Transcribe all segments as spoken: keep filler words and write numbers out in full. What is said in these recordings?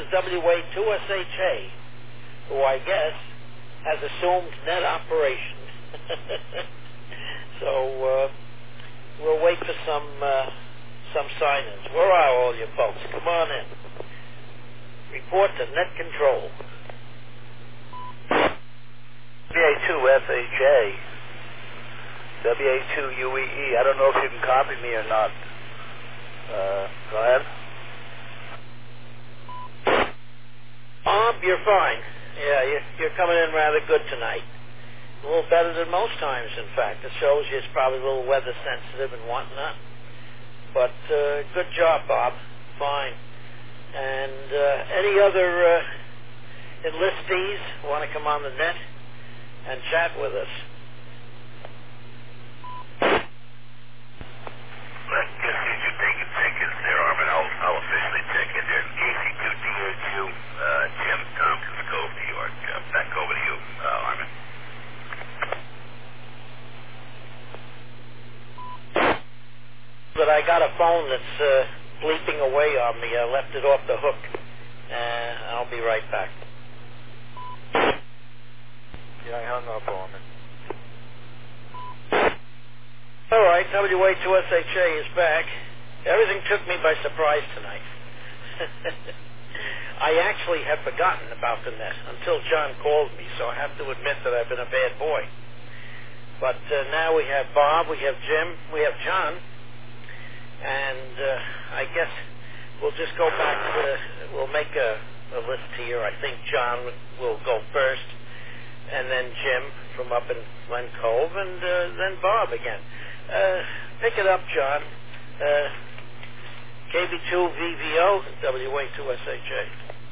W A two S H A, who I guess has assumed net operations. So uh, we'll wait for some uh, some sign-ins. Where are all you folks? Come on in. Report to net control. W A two S H A, W A two U E E. I don't know if you can copy me or not. Uh, go ahead. Bob, you're fine. Yeah, you're, you're coming in rather good tonight. A little better than most times, in fact. It shows you it's probably a little weather sensitive and whatnot. But uh, good job, Bob. Fine. And uh, any other uh, enlistees want to come on the net and chat with us? Let's just see you taking tickets there, Armin. I'll, I'll officially check in there. K C two D H U, uh, Jim Tompkins Cove, New York. Uh, back over to you, uh, Armin. But I got a phone that's uh, bleeping away on me. I left it off the hook. Uh, I'll be right back. Yeah, I hung up on it. All right, W A two S H A is back. Everything took me by surprise tonight. I actually had forgotten about the net until John called me, so I have to admit that I've been a bad boy. But uh, now we have Bob, we have Jim, we have John, and uh, I guess we'll just go back to, we'll make a, a list here. I think John will go first, and then Jim from up in Glen Cove, and uh, then Bob again. Uh, pick it up, John. Uh, K B two V V O, W A two S H A.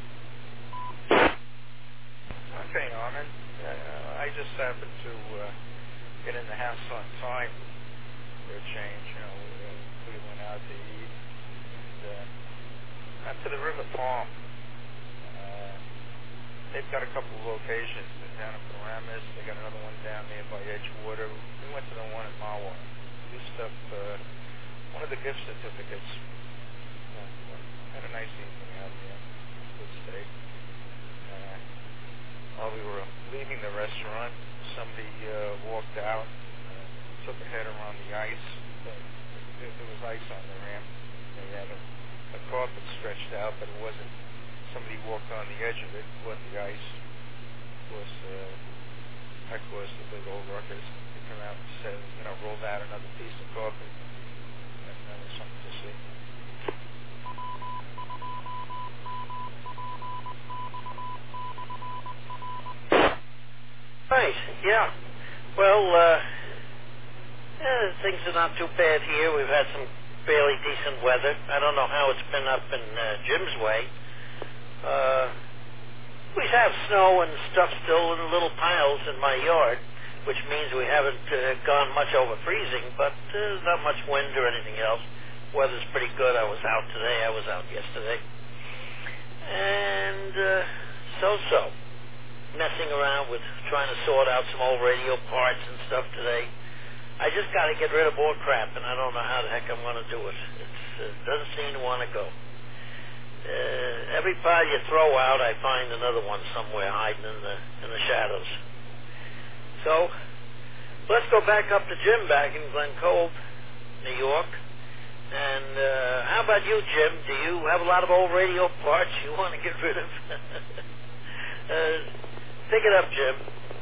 Okay, Armin. Uh, I just happened to uh, get in the house on time for a change. You know, we, uh, we went out to eat and uh, out to the River Palm. Uh, they've got a couple of locations. They're down in Paramus. They got another one down there by Edgewater. We went to the one in Mahwah. Used up uh, one of the gift certificates. And, uh, had a nice evening out there. Good steak. Uh, while we were leaving the restaurant, somebody uh, walked out, uh, took a header on the ice. Uh, there, there was ice on the ramp. They had a, a carpet stretched out, but it wasn't. Somebody walked on the edge of it, caught the ice. Of course, uh, that caused a big old ruckus. They come out and said, you know, rolled out another piece of carpet. That, that was something to see. Right, yeah. Well, uh, yeah, things are not too bad here. We've had some fairly decent weather. I don't know how it's been up in uh, Jim's way. Uh, we have snow and stuff still in little piles in my yard, which means we haven't uh, gone much over freezing, but uh, not much wind or anything else. Weather's pretty good. I was out today. I was out yesterday. And uh, so-so. Messing around with trying to sort out some old radio parts and stuff today. I just got to get rid of more crap, and I don't know how the heck I'm going to do it. It uh, doesn't seem to want to go. Uh, every pile you throw out, I find another one somewhere hiding in the in the shadows. So let's go back up to Jim back in Glen Cove, New York. And uh, how about you, Jim? Do you have a lot of old radio parts you want to get rid of? uh, Pick it up, Jim.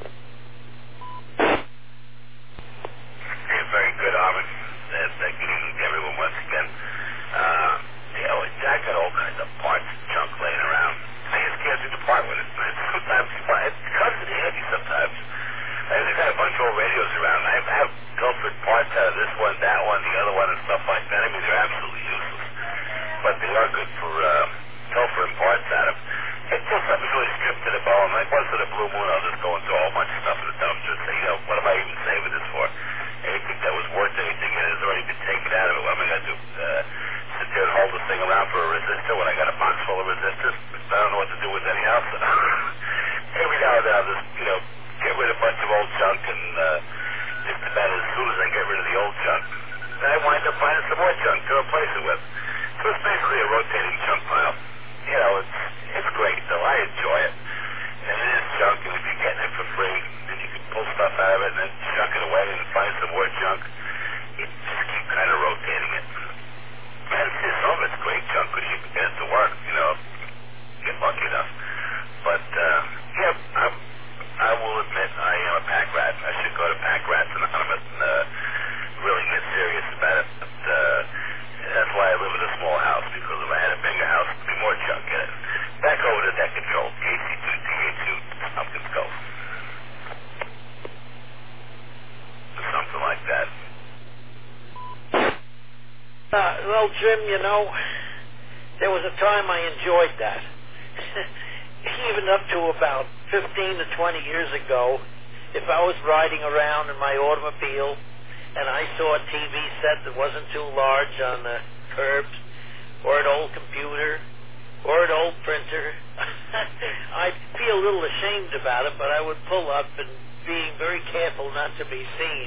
Yeah, very good, Armin. Uh, thank you to everyone once again. Uh, you know, Jack got all kinds of parts and junk laying around. I just can't seem to part with it. Sometimes it comes in handy sometimes. I just got a bunch of old radios around. I have pilfered parts out of this one, that one, the other one, and stuff like that. I mean, they're absolutely useless. But they are good for uh, pilfering parts out of. It's just something really stripped to the bone. Like once in a blue moon, I'll just go into a whole bunch of stuff in the dumpster and say, you know, what am I even saving this for? Anything that was worth anything in it has already been taken out of it. What am I going to do? Uh, sit there and hold this thing around for a resistor when I got a box full of resistors? I don't know what to do with anything else. Every now and then I'll just, you know, get rid of a bunch of old junk and uh, just about as soon as I get rid of the old junk, then I wind up finding some more junk to replace it with. So it's basically a rotating junk pile. You know, it's it's Jim, you know, there was a time I enjoyed that. Even up to about fifteen to twenty years ago, if I was riding around in my automobile and I saw a T V set that wasn't too large on the curbs, or an old computer, or an old printer, I'd feel a little ashamed about it, but I would pull up and, being very careful not to be seen,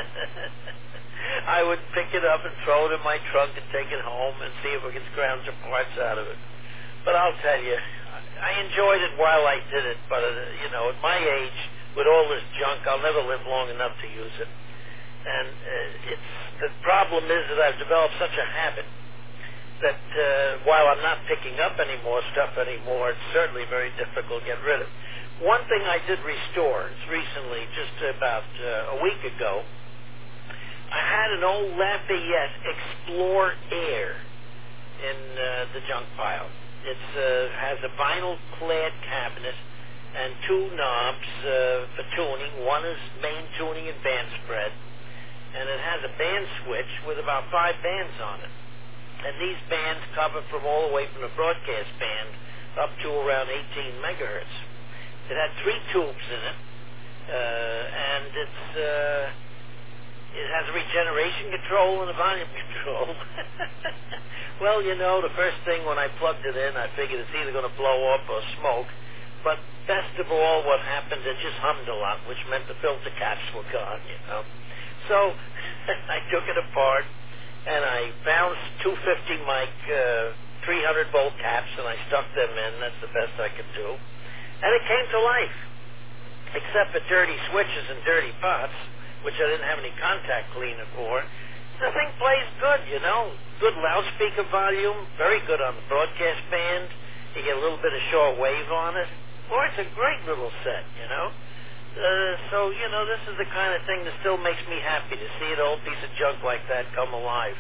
I would pick it up and throw it in my trunk and take it home and see if we could scrounge some parts out of it. But I'll tell you, I enjoyed it while I did it, but, uh, you know, at my age, with all this junk, I'll never live long enough to use it. And uh, it's the problem is that I've developed such a habit that uh, while I'm not picking up any more stuff anymore, it's certainly very difficult to get rid of. One thing I did restore recently, just about uh, a week ago, I had an old Lafayette Explore Air in uh, the junk pile. It uh, has a vinyl-clad cabinet and two knobs uh, for tuning. One is main tuning and band spread, and it has a band switch with about five bands on it. And these bands cover from all the way from the broadcast band up to around eighteen megahertz. It had three tubes in it, uh, and it's uh, it has a regeneration control and a volume control. Well, you know, the first thing when I plugged it in, I figured it's either going to blow up or smoke. But best of all, what happened, it just hummed a lot, which meant the filter caps were gone, you know. So I took it apart, and I bounced two fifty mic uh, three hundred volt caps, and I stuck them in. That's the best I could do. And it came to life, except for dirty switches and dirty pots, which I didn't have any contact cleaner for. The thing plays good, you know. Good loudspeaker volume, very good on the broadcast band. You get a little bit of short wave on it. Boy, it's a great little set, you know. Uh, so, you know, this is the kind of thing that still makes me happy to see an old piece of junk like that come alive.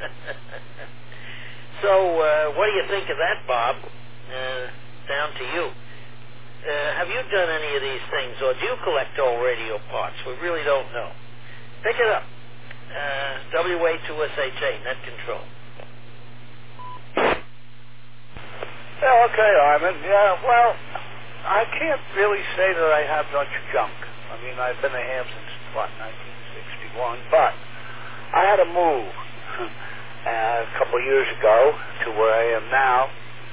So, uh, what do you think of that, Bob? Uh, down to you. Uh, have you done any of these things, or do you collect old radio parts? We really don't know. Pick it up. Uh, W A two S H A, net control. Yeah, okay, Armin. Yeah, well, I can't really say that I have much junk. I mean, I've been a ham since, what, nineteen sixty-one, but I had to move uh, a couple of years ago to where I am now,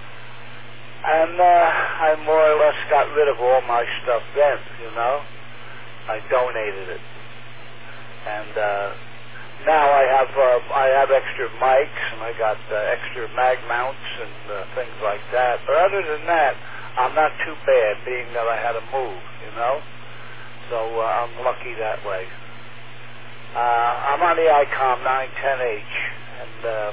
and uh, I more or less got rid of all my stuff then, you know. I donated it. And uh, now I have uh, I have extra mics, and I got uh, extra mag mounts and uh, things like that. But other than that, I'm not too bad, being that I had to move, you know. So uh, I'm lucky that way. Uh, I'm on the ICOM nine ten H, and uh,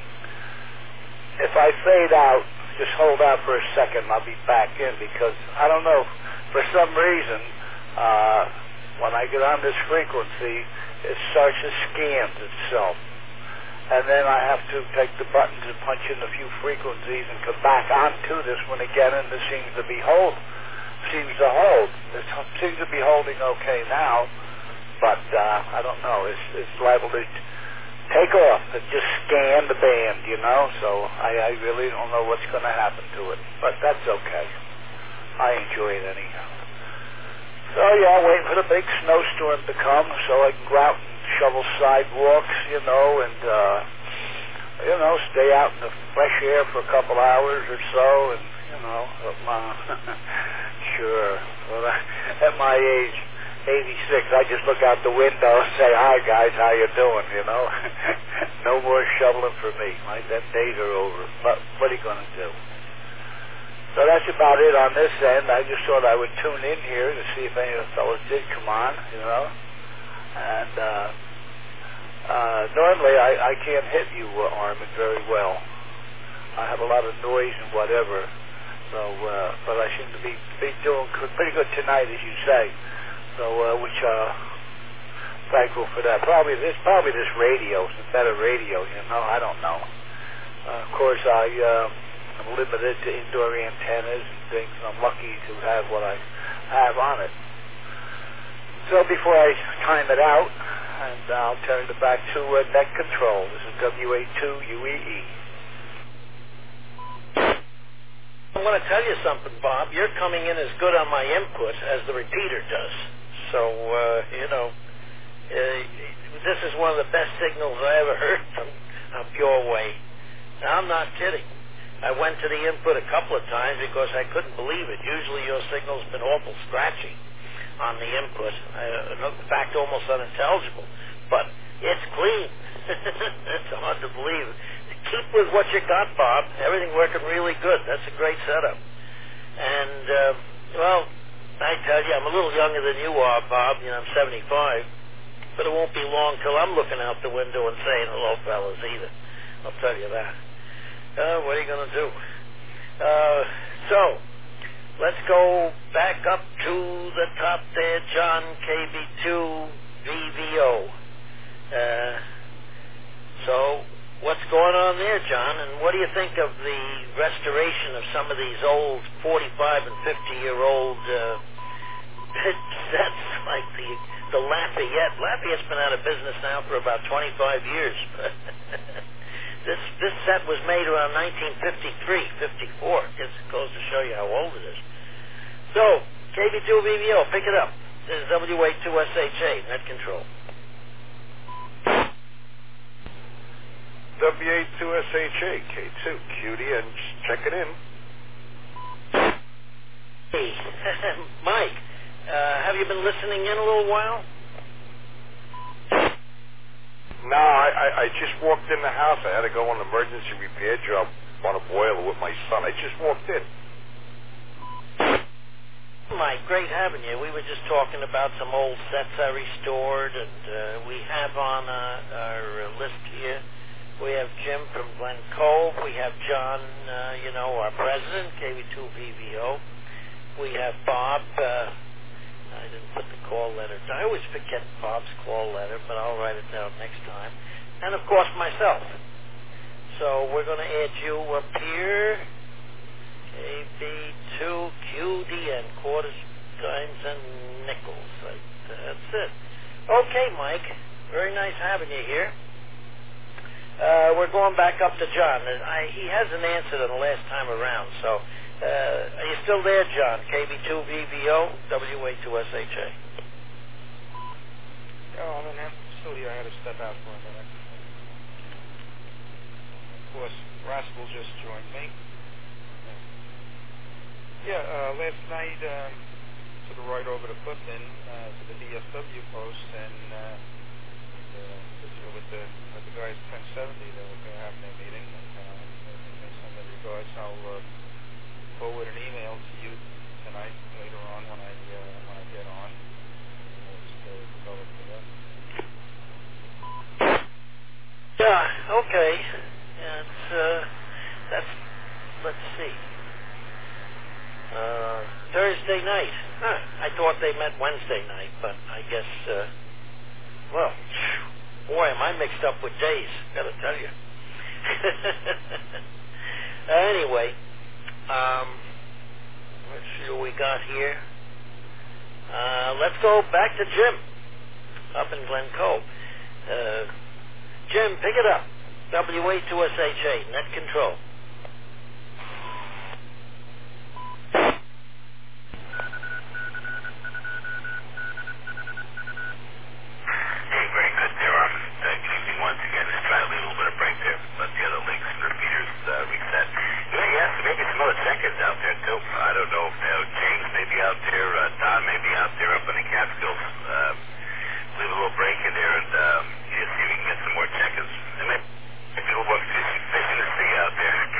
if I fade out, just hold out for a second, and I'll be back in, because I don't know, for some reason, uh, when I get on this frequency, it starts to scan itself. And then I have to take the buttons and punch in a few frequencies and come back onto this one again, and it seems to be hold. Seems to hold. It seems to be holding okay now, but uh, I don't know. It's, it's liable to take off and just scan the band, you know, so I, I really don't know what's going to happen to it. But that's okay. I enjoy it anyhow. So, yeah, waiting for the big snowstorm to come so I can go out and shovel sidewalks, you know, and, uh, you know, stay out in the fresh air for a couple hours or so, and, you know, uh, sure. Well, at my age, eighty-six, I just look out the window and say, hi, guys, how you doing, you know? No more shoveling for me. My them days are over. But what are you going to do? So that's about it on this end. I just thought I would tune in here to see if any of the fellows did come on, you know. And uh, uh, normally I, I can't hit you, uh, Armin, very well. I have a lot of noise and whatever. So, uh, but I seem to be, be doing pretty good tonight, as you say. So, uh, which, uh, thankful for that. Probably this, probably this radio, some better radio, you know, I don't know. Uh, of course, I, uh, I'm limited to indoor antennas and things, and I'm lucky to have what I have on it. So before I time it out, and I'll turn it back to uh, Net Control. This is W A two U E E. I'm going to tell you something, Bob. You're coming in as good on my input as the repeater does. So, uh, you know, uh, this is one of the best signals I ever heard from uh, Pure Wave. Now, I'm not kidding. I went to the input a couple of times because I couldn't believe it. Usually your signal's been awful scratchy on the input. Uh, in fact, almost unintelligible. But it's clean. It's hard to believe. Keep with what you got, Bob. Everything working really good. That's a great setup. And, uh, well, I tell you, I'm a little younger than you are, Bob. You know, I'm seventy-five. But it won't be long till I'm looking out the window and saying hello, fellas, either. I'll tell you that. Uh, what are you going to do? Uh, so, let's go back up to the top there, John, K B two V V O. Uh, so, what's going on there, John? And what do you think of the restoration of some of these old forty-five and fifty-year-old uh, sets like the the Lafayette? Lafayette's been out of business now for about twenty-five years. this this set was made around nineteen fifty-three, fifty-four. Just goes to show you how old it is. So, K B two V V O, pick it up. This is W A two S H A, Net Control. W A two S H A, K two, Cutie, and just check it in. Hey, Mike, uh, have you been listening in a little while? No, I, I, I just walked in the house. I had to go on an emergency repair job on a boiler with my son. I just walked in. Mike, great having you. We were just talking about some old sets I restored, and uh, we have on uh, our uh, list here. We have Jim from Glen Cove. We have John, uh, you know, our president, K B two V V O. We have Bob. Uh, I didn't put the call letter down. I always forget Bob's call letter, but I'll write it down next time. And, of course, myself. So we're going to add you up here. K B two Q D N, quarters, dimes, and nickels. That's it. Okay, Mike. Very nice having you here. Uh, we're going back up to John. I, he hasn't answered on the last time around, so uh, are you still there, John? K B two V V O, W A two S H A. Oh, I'm in there. Still here. I had to step out for a minute. Of course, Rascal just joined me. Yeah, uh, last night, um, took a ride over to Clifton, uh, to the D S W post, and uh, uh, with the with the guys ten seventy that were going to have their meeting, and uh, they send their regards. I'll uh, forward an email to you tonight, later on when I uh, when I get on. We'll just uh, develop for that. Yeah. Okay. Yeah, it's uh, that's. Let's see. Uh, Thursday night. Huh. I thought they meant Wednesday night, but I guess. Uh, well. Boy, am I mixed up with days, gotta tell you. uh, anyway, um, let's see what we got here. Uh, let's go back to Jim, up in Glen Cove. Uh, Jim, pick it up. W A two S H A, Net Control. People look fishing to sea out there.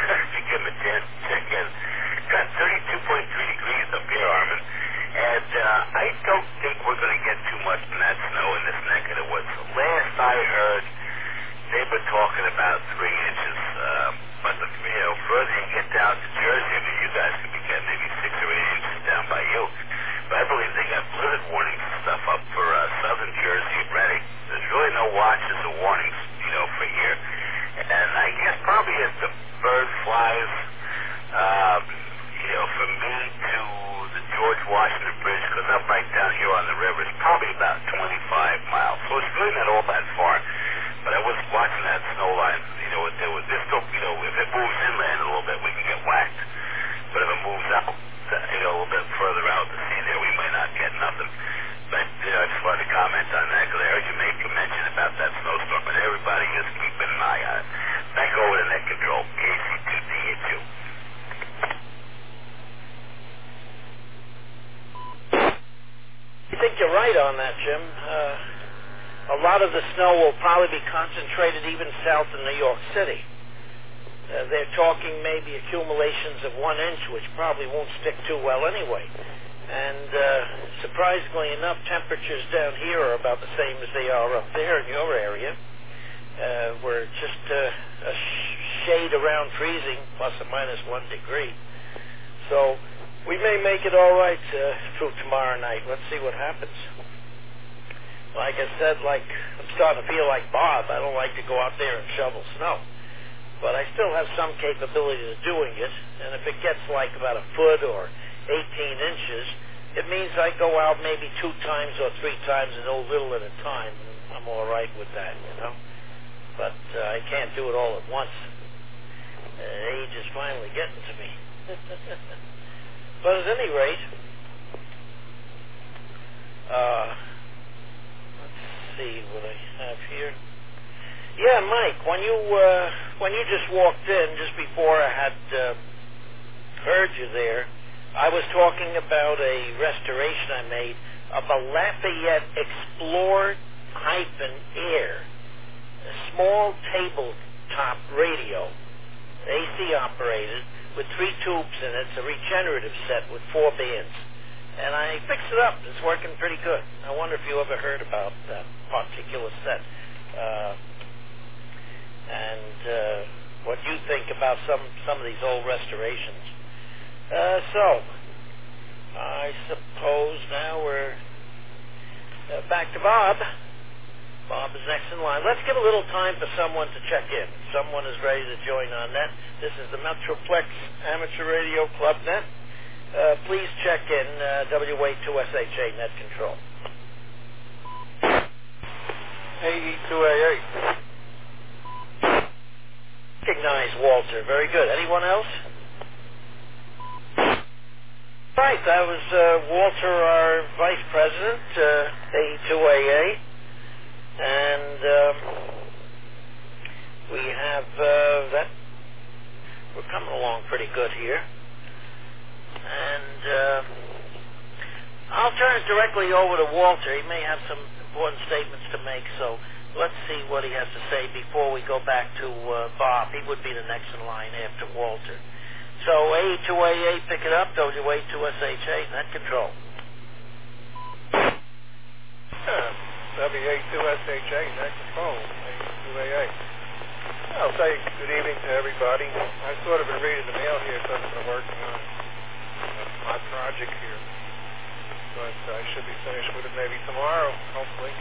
think you're right on that, Jim. Uh, a lot of the snow will probably be concentrated even south of New York City. Uh, they're talking maybe accumulations of one inch, which probably won't stick too well anyway. And uh, surprisingly enough, temperatures down here are about the same as they are up there in your area. Uh, we're just uh, a sh- shade around freezing, plus or minus one degree. So we may make it all right uh, through tomorrow night. Let's see what happens. Like I said, like I'm starting to feel like Bob. I don't like to go out there and shovel snow. But I still have some capability of doing it. And if it gets like about a foot or eighteen inches, it means I go out maybe two times or three times and a little at a time. I'm all right with that, you know. But uh, I can't do it all at once. Uh, age is finally getting to me. But at any rate, uh, let's see what I have here. Yeah, Mike, when you uh, when you just walked in, just before I had uh, heard you there, I was talking about a restoration I made of a Lafayette Explorer hyphen Air, a small tabletop radio, A C operated, with three tubes in it. It's a regenerative set with four bands. And I fixed it up. It's working pretty good. I wonder if you ever heard about that particular set. Uh, and uh, what you think about some, some of these old restorations. Uh, so, I suppose now we're uh, back to Bob. Bob is next in line. Let's give a little time for someone to check in. Someone is ready to join on net. This is the Metroplex Amateur Radio Club Net. Uh, please check in uh, W A two S H A Net Control. A E two A eight. Recognize Walter. Very good. Anyone else? Right. That was uh, Walter, our Vice President, uh, A E two A A. And um, we have uh, that. We're coming along pretty good here. And uh, I'll turn it directly over to Walter. He may have some important statements to make, so let's see what he has to say before we go back to uh, Bob. He would be the next in line after Walter. So A E two A A, pick it up. W A two S H A, net control. Uh, W A two S H A, net control, A E two A A. I'll say good evening to everybody. I've sort of been reading the mail here because I've been working on my project here. But I should be finished with it maybe tomorrow, hopefully.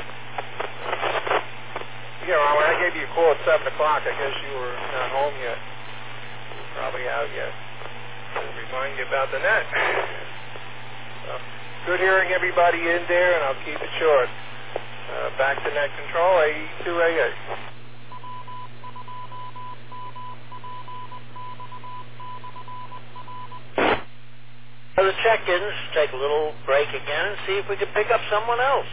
Yeah, well, when I gave you a call at seven o'clock, I guess you were not home yet. You're probably out yet. I'll remind you about the net. So, good hearing everybody in there, and I'll keep it short. Uh, back to net control, A E two A A. For the check-ins, take a little break again and see if we can pick up someone else.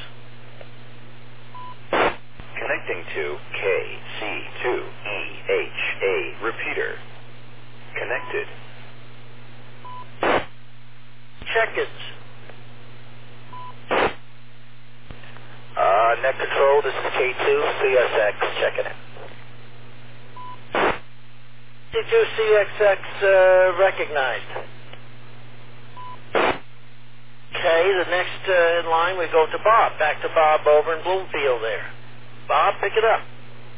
Connecting to K C two E H A repeater. Connected. Check-ins. Uh, net control, this is K two C S X checking in. K two C X X uh, recognized. Okay, the next uh, in line we go to Bob. Back to Bob over in Bloomfield there. Bob, pick it up.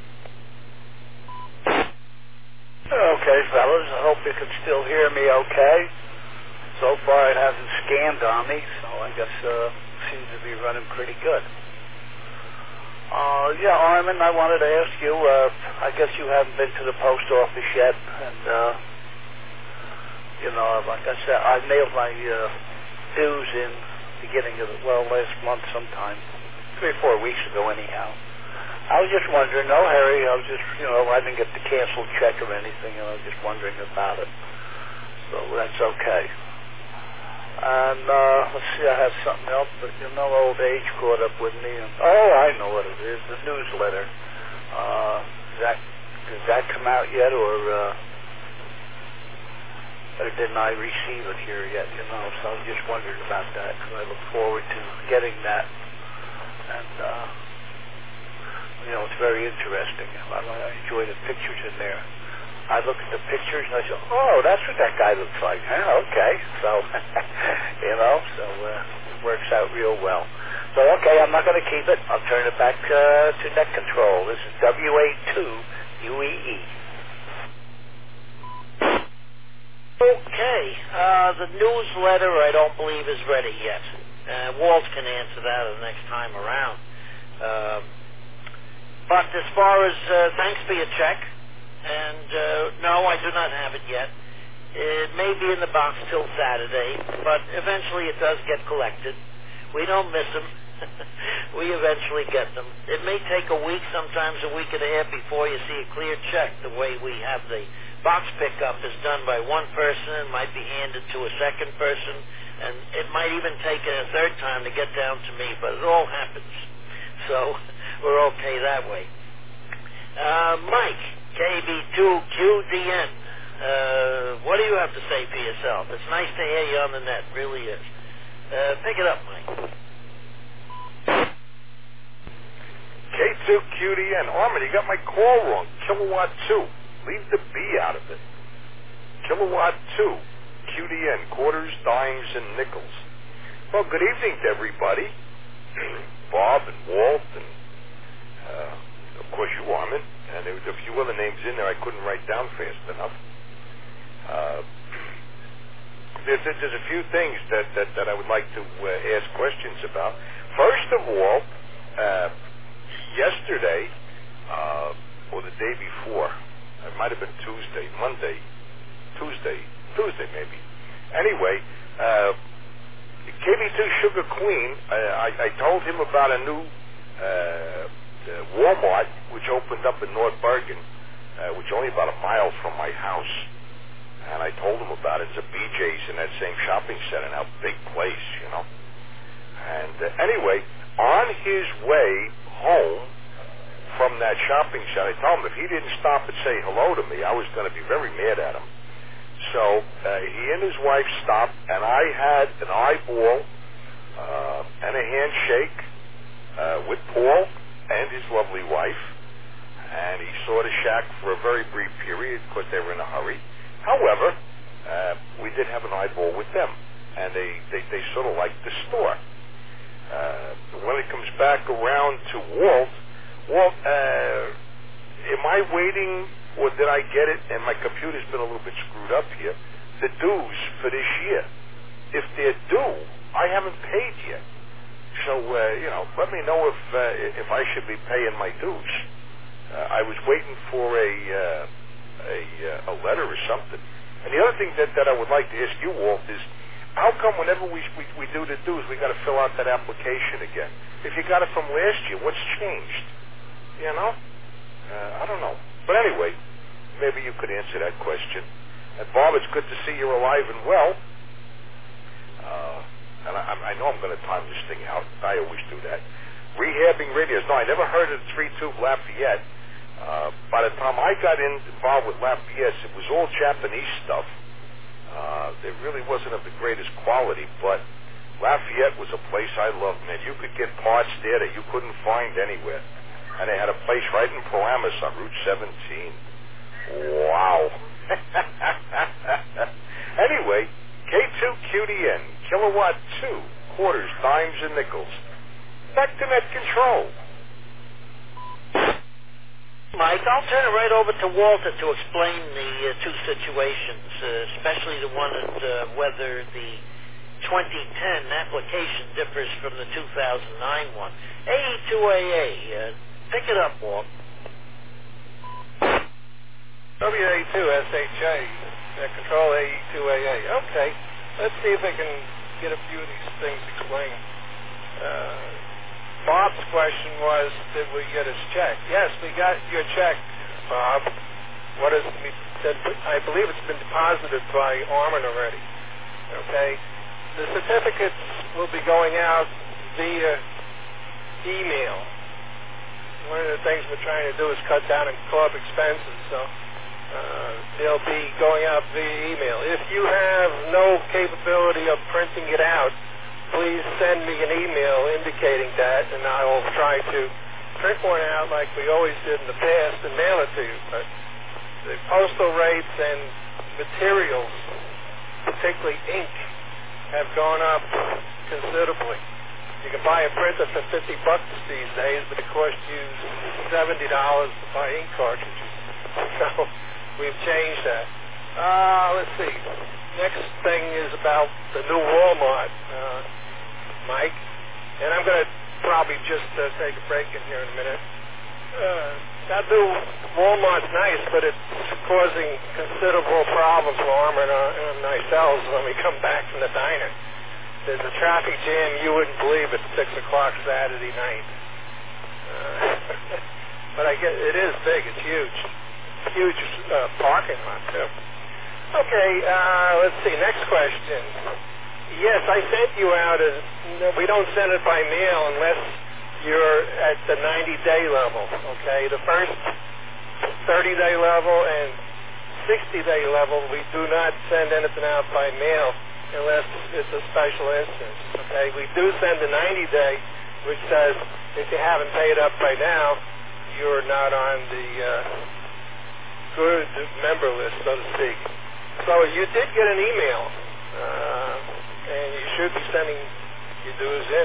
Okay, fellas, I hope you can still hear me okay. So far it hasn't scanned on me, so I guess uh seems to be running pretty good. Uh, yeah, Armin, I wanted to ask you, uh, I guess you haven't been to the post office yet, and, uh, you know, like I said, I mailed my uh, dues in beginning of, the, well, last month sometime, three or four weeks ago anyhow. I was just wondering, no, Harry, I was just, you know, I didn't get the canceled check or anything, and I was just wondering about it. So that's okay. And, uh, let's see, I have something else, but you know, old age caught up with me. And, oh, I know what it is, the newsletter. Uh, that, did that come out yet, or, uh, or didn't I receive it here yet, you know, so I'm just wondering about that, because I look forward to getting that, and, uh, you know, it's very interesting. I, I enjoy the pictures in there. I look at the pictures and I say, oh, that's what that guy looks like, huh? Okay, so, you know, so uh, it works out real well. So, okay, I'm not going to keep it. I'll turn it back uh, to net control. This is W A two U E E. Okay, uh, the newsletter I don't believe is ready yet. Uh, Walt can answer that the next time around. Um, but as far as uh, thanks for your check, and uh, no, I do not have it yet. It may be in the box till Saturday, but eventually it does get collected. We don't miss them. We eventually get them. It may take a week, sometimes a week and a half before you see a clear check. The way we have the box pickup is done by one person and might be handed to a second person, and it might even take a third time to get down to me, but it all happens. So we're okay that way. Uh, Mike, K B two Q D N, uh, what do you have to say for yourself? It's nice to hear you on the net, really is. Uh, pick it up, Mike. K two Q D N. Armin, you got my call wrong. Kilowatt two. Leave the B out of it. Kilowatt two. Q D N. Quarters, dimes, and nickels. Well, good evening to everybody. Bob and Walt and, uh, of course, you, Armin. And there was a few other names in there I couldn't write down fast enough. Uh, there's, there's a few things that, that, that I would like to uh, ask questions about. First of all, uh, yesterday, uh, or the day before, it might have been Tuesday, Monday, Tuesday, Tuesday maybe. Anyway, uh, K B two Sugar Queen, uh, I, I told him about a new uh, Walmart which opened up in North Bergen, uh, which is only about a mile from my house. And I told him about it. It's a B J's in that same shopping center now, big place, you know. And uh, anyway, on his way home from that shopping center, I told him if he didn't stop and say hello to me, I was going to be very mad at him. So uh, he and his wife stopped, and I had an eyeball uh, and a handshake uh, with Paul and his lovely wife. And he saw the shack for a very brief period because they were in a hurry. However, uh, we did have an eyeball with them, and they, they, they sort of liked the store. Uh, when it comes back around to Walt, Walt, uh, am I waiting, or did I get it, and my computer's been a little bit screwed up here, the dues for this year? If they're due, I haven't paid yet. So, uh, you know, let me know if uh, if I should be paying my dues. Uh, I was waiting for a... Uh, A, uh, a letter or something. And the other thing that, that I would like to ask you, Walt, is how come whenever we we, we do the dues, we got to fill out that application again? If you got it from last year, what's changed? You know? Uh, I don't know. But anyway, maybe you could answer that question. And Bob, it's good to see you're alive and well. Uh, and I, I know I'm going to time this thing out. I always do that. Rehabbing radios. No, I never heard of the three tube Lafayette. Uh, by the time I got in, involved with Lafayette, it was all Japanese stuff. Uh, it really wasn't of the greatest quality, but Lafayette was a place I loved, man. You could get parts there that you couldn't find anywhere. And they had a place right in Paramus on Route seventeen. Wow. Anyway, K two Q D N, Kilowatt two, quarters, dimes, and nickels. Back to net control. Mike, I'll turn it right over to Walter to explain the uh, two situations, uh, especially the one at uh, whether the twenty ten application differs from the two thousand nine one. A E two A A, uh, pick it up, Walt. W A two S H A, uh, control A E two A A. Okay, let's see if I can get a few of these things explained. Uh, Bob's question was, did we get his check? Yes, we got your check, Bob. What is it? I believe it's been deposited by Armin already. Okay? The certificates will be going out via email. One of the things we're trying to do is cut down on co-op expenses, so Uh, they'll be going out via email. If you have no capability of printing it out, please send me an email indicating that, and I will try to print one out like we always did in the past and mail it to you. But the postal rates and materials, particularly ink, have gone up considerably. You can buy a printer for fifty bucks these days, but it costs you seventy dollars to buy ink cartridges. So we've changed that. Uh, let's see. Next thing is about the new Walmart, uh, Mike. And I'm going to probably just uh, take a break in here in a minute. Uh, that new Walmart's nice, but it's causing considerable problems for Armour and, uh, and ourselves when we come back from the diner. There's a traffic jam you wouldn't believe at six o'clock Saturday night. Uh, but I get it is big. It's huge. Huge uh, parking lot, too. Okay, uh, let's see. Next question. Yes, I sent you out. A, we don't send it by mail unless you're at the ninety-day level, okay? The first thirty-day level and sixty-day level, we do not send anything out by mail unless it's a special instance, okay? We do send a ninety-day, which says if you haven't paid up by now, you're not on the uh, good member list, so to speak. So you did get an email, uh, and you should be sending your dues in.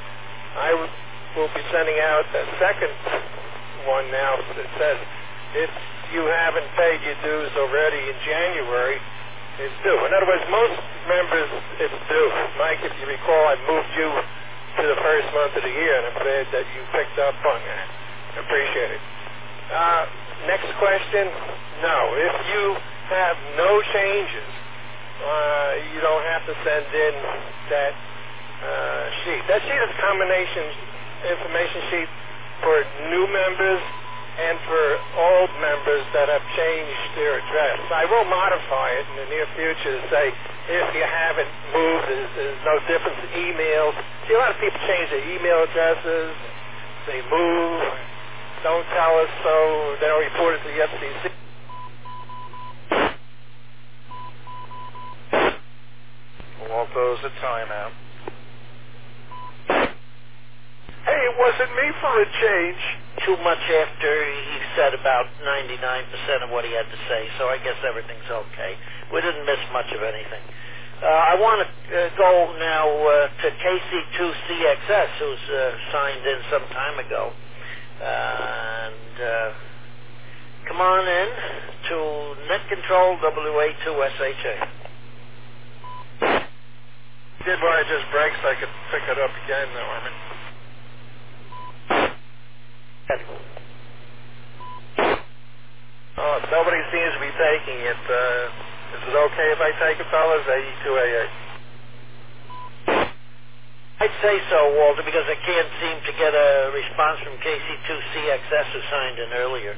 I w- will be sending out a second one now that says if you haven't paid your dues already in January, it's due. In other words, most members, it's due. Mike, if you recall, I moved you to the first month of the year, and I'm glad that you picked up on that. Appreciate it. Uh, next question, no. If you have no changes, uh, you don't have to send in that uh, sheet. That sheet is a combination information sheet for new members and for old members that have changed their address. I will modify it in the near future to say if you haven't moved, there's, there's no difference in emails. See, a lot of people change their email addresses, they move, don't tell us so, they don't report it to the F C C. Walto's a timeout. Hey, it wasn't me for a change. Too much after he said about ninety-nine percent of what he had to say, so I guess everything's okay. We didn't miss much of anything. Uh, I want to uh, go now uh, to K C two C X S, who's uh, signed in some time ago. Uh, and uh, come on in to Net Control W A two S H A. Did where I just break so I could pick it up again, Norman. Oh, nobody seems to be taking it. Uh, is it okay if I take it, fellas? A E two A A. I'd say so, Walter, because I can't seem to get a response from K C two C X S who signed in earlier.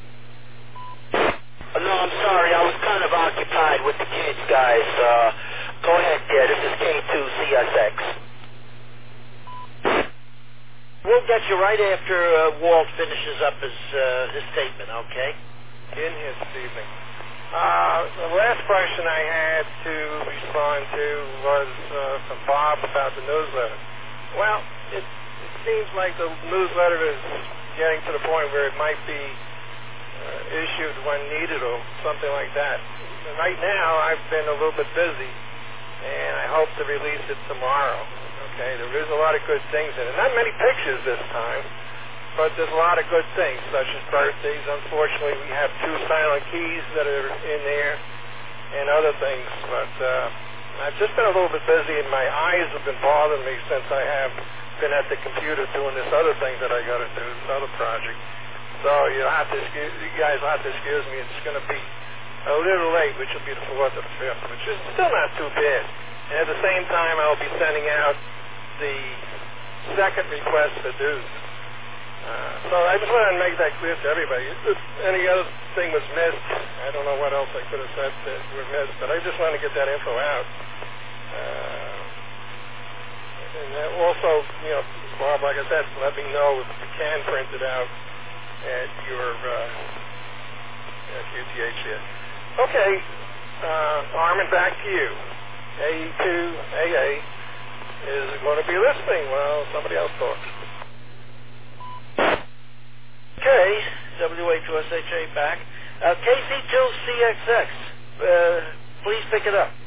Uh, no, I'm sorry. I was kind of occupied with the kids, guys. Uh, go ahead, dear. This is K two C S X. We'll get you right after uh, Walt finishes up his uh, his statement, okay? In here this evening. Uh, the last question I had to respond to was uh, from Bob about the newsletter. Well, it, it seems like the newsletter is getting to the point where it might be uh, issued when needed or something like that. Right now, I've been a little bit busy, and I hope to release it tomorrow. Okay, there is a lot of good things in it. Not many pictures this time, but there's a lot of good things, such as birthdays. Unfortunately, we have two silent keys that are in there and other things. But uh, I've just been a little bit busy, and my eyes have been bothering me since I have been at the computer doing this other thing that I got to do, this other project. So you'll have to excuse, you guys will have to excuse me. It's going to be a little late, which will be the fourth or the fifth, which is still not too bad. And at the same time, I'll be sending out the second request for dues. Uh, so I just wanted to make that clear to everybody. If any other thing was missed, I don't know what else I could have said that were missed, but I just wanted to get that info out. Uh, and also, you know, Bob, like I said, let me know if you can print it out at your uh, Yeah, Q T H, yeah. Okay, uh, Armin, back to you. A E two A A is going to be listening while somebody else talks. Okay, W A two S H A back. Uh, K C two C X X, uh, please pick it up.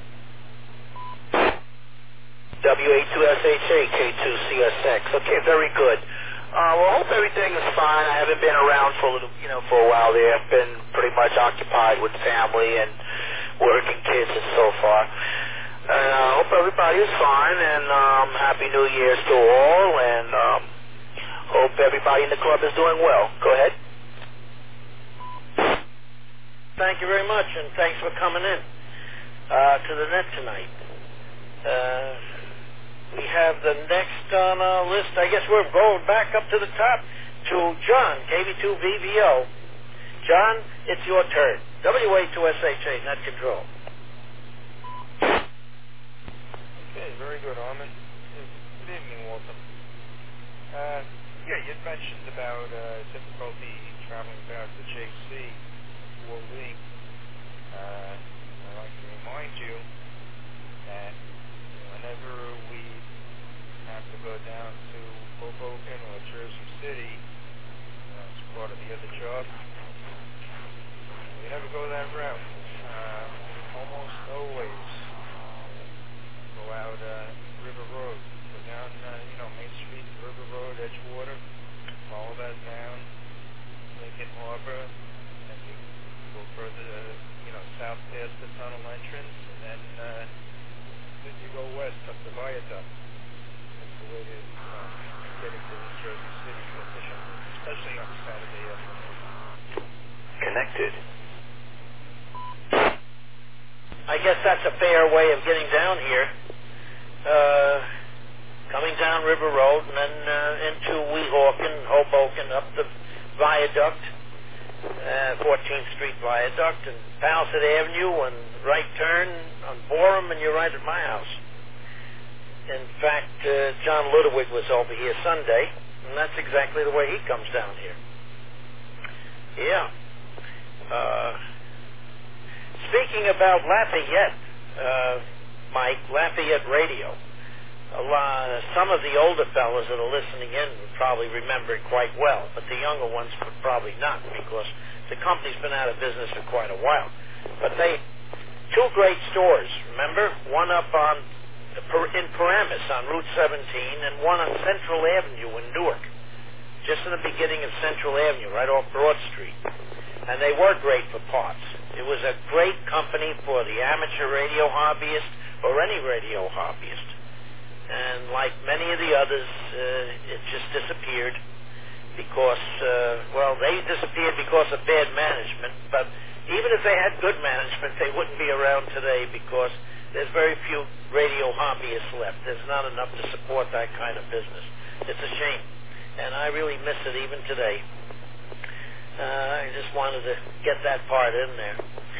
W A two S H A, K two C S X. Okay, very good. Uh, well, I hope everything is fine. I haven't been around for a little, you know, for a while there. I've been pretty much occupied with family and working kids and so far. And I uh, hope everybody is fine, and um, Happy New Year's to all, and um, hope everybody in the club is doing well. Go ahead. Thank you very much, and thanks for coming in uh, to the net tonight. Uh, we have the next on our list. I guess we're going back up to the top to John, K V two V V O. John, it's your turn. W A two S H A, net control. Okay, very good, Armin. Good evening, Walter. Uh, yeah, you'd mentioned about uh, difficulty traveling back to J C for Lee. Uh, I'd like to remind you that whenever we have to go down to Hoboken or Jersey City, uh, as part of the other job, we never go that route. Uh, almost always go out uh, River Road. Go down, uh, you know, Main Street, River Road, Edgewater, follow that down, Lincoln Harbor, and you go further, uh, you know, south past the tunnel entrance, and then uh, then you go west up the viaduct. That's the way to uh, get into Jersey City efficiently, especially on Saturday afternoon. Connected. I guess that's a fair way of getting down here. Uh, coming down River Road and then uh, into Weehawken, Hoboken, up the viaduct, uh, fourteenth Street Viaduct, and Palisade Avenue, and right turn on Borum, and you're right at my house. In fact, uh, John Ludwig was over here Sunday, and that's exactly the way he comes down here. Yeah. Uh, speaking about Lafayette, uh, Mike, Lafayette Radio, a lot, some of the older fellas that are listening in would probably remember it quite well, but the younger ones would probably not, because the company's been out of business for quite a while. But they, two great stores, remember? One up on in Paramus on Route seventeen, and one on Central Avenue in Newark, just in the beginning of Central Avenue, right off Broad Street. And they were great for parts. It was a great company for the amateur radio hobbyist or any radio hobbyist. And like many of the others, uh, it just disappeared because, uh, well, they disappeared because of bad management. But even if they had good management, they wouldn't be around today because there's very few radio hobbyists left. There's not enough to support that kind of business. It's a shame. And I really miss it even today. Uh, I just wanted to get that part in there.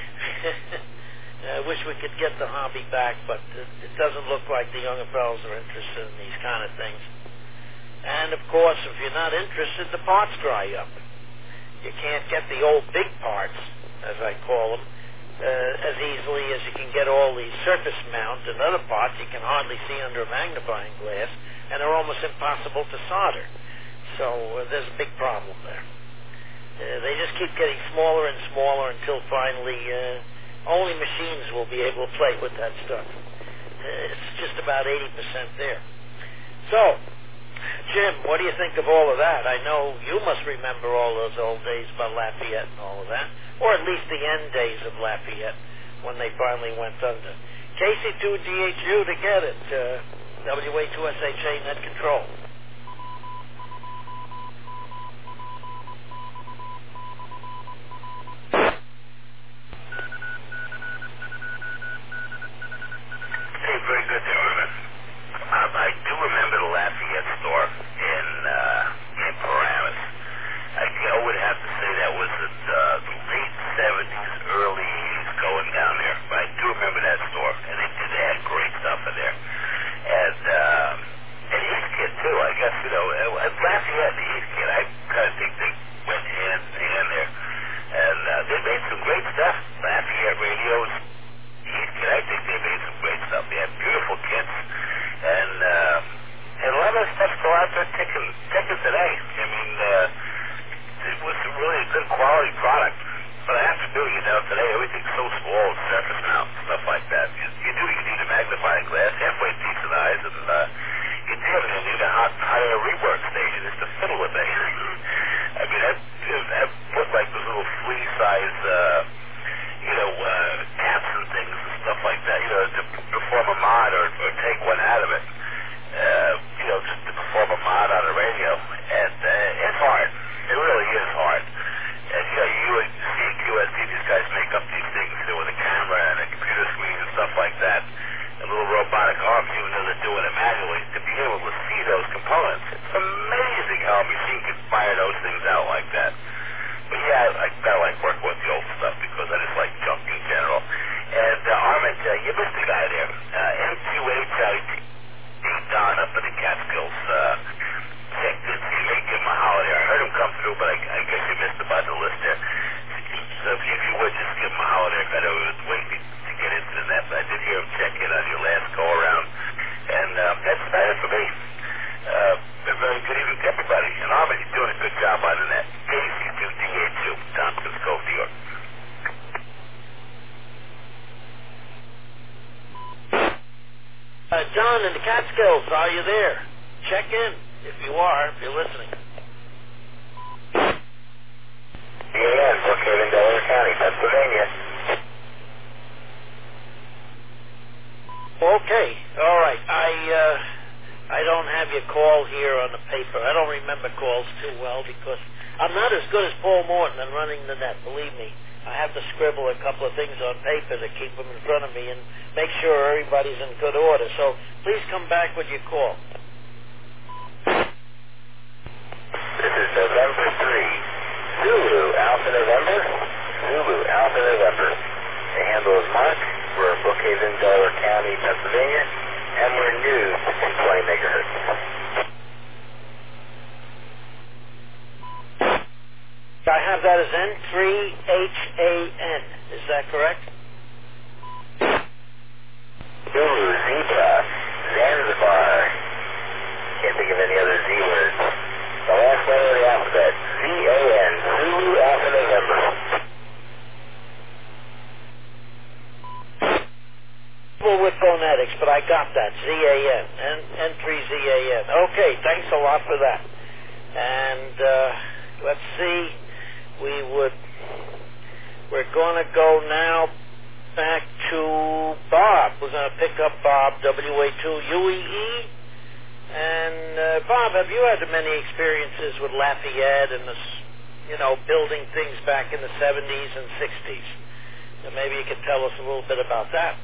I wish we could get the hobby back, but it, it doesn't look like the younger fellows are interested in these kind of things. And, of course, if you're not interested, the parts dry up. You can't get the old big parts, as I call them, uh, as easily as you can get all the surface mount and other parts you can hardly see under a magnifying glass, and they're almost impossible to solder. So uh, there's a big problem there. Uh, they just keep getting smaller and smaller until finally uh, only machines will be able to play with that stuff. Uh, it's just about eighty percent there. So, Jim, what do you think of all of that? I know you must remember all those old days about Lafayette and all of that, or at least the end days of Lafayette when they finally went under. K C two D H U to get it. Uh, W A two S H A net control. Very good there, Irvin. Um, I do remember the Lafayette store in uh, in Paramus. I, I would have to say that was the, uh, the late seventies, early eighties going down there. But I do remember that store, and they, they had great stuff in there. And uh, and his kid too. I good chicken, chicken today. I mean, uh, it was really a good quality product. But I have to do, you know, today everything's so small, surface mount, stuff like that. You, you do, you need a magnifying glass, halfway decent eyes, and uh, you definitely need a hot, higher rework station just to fiddle with it. I mean, I, I put like those little flea-size, uh, you know, uh, caps and things and stuff like that, you know, to perform a mod or, or take one out of it. Uh, you know, just to perform a mod on the radio. And uh, it's hard. It really is hard. And, you know, you and C Q S D, these guys make up these things, you know, with a camera and a computer screen and stuff like that, and little robotic arms, even though they're doing it manually, to be able to see those components. It's amazing how a machine can fire those things out like that. But, yeah, I, I kind of like working with the old stuff because I just like junk in general. And, uh, Armand, uh, you missed the guy there. Uh, M two H I T, Don up in the Catskills, uh, check this. You may give him a holiday. I heard him come through, but I, I guess you missed about the list there. So if you, if you would, just give him a holiday. I know he was waiting to get into that, but I did hear him check in on your last go-around. And um, that's about it for me. Uh, very good evening to everybody. And Armin, you're doing a good job on that. K C two D A two, Tompkins Cove, New York. Uh, John in the Catskills, are you there? Check in, if you are, if you're listening. D A N, Brookhaven, Delaware County, Pennsylvania. Okay, all right. I uh, I don't have your call here on the paper. I don't remember calls too well because I'm not as good as Paul Morton in running the net, believe me. I have to scribble a couple of things on paper to keep them in front of me and make sure everybody's in good order. So please come back with your call. This is November three. Zulu, Alpha November. Zulu, Alpha November. The handle is Mark. We're in Brookhaven, Delaware County, Pennsylvania, and we're new to two twenty megahertz. I have that as N three H A N. Is that correct? Zulu, Zebra, Zanzibar. Can't think of any other Z words. The last letter of the alphabet, Z A N, Zulu, Alpha November. Well, with phonetics, but I got that. Z A N. N three Z A N. Okay, thanks a lot for that. And uh, let's see. We would, we're going to go now back to Bob. We're going to pick up Bob, W A two U E E. And, uh, Bob, have you had many experiences with Lafayette and, this, you know, building things back in the seventies and sixties? And maybe you could tell us a little bit about that.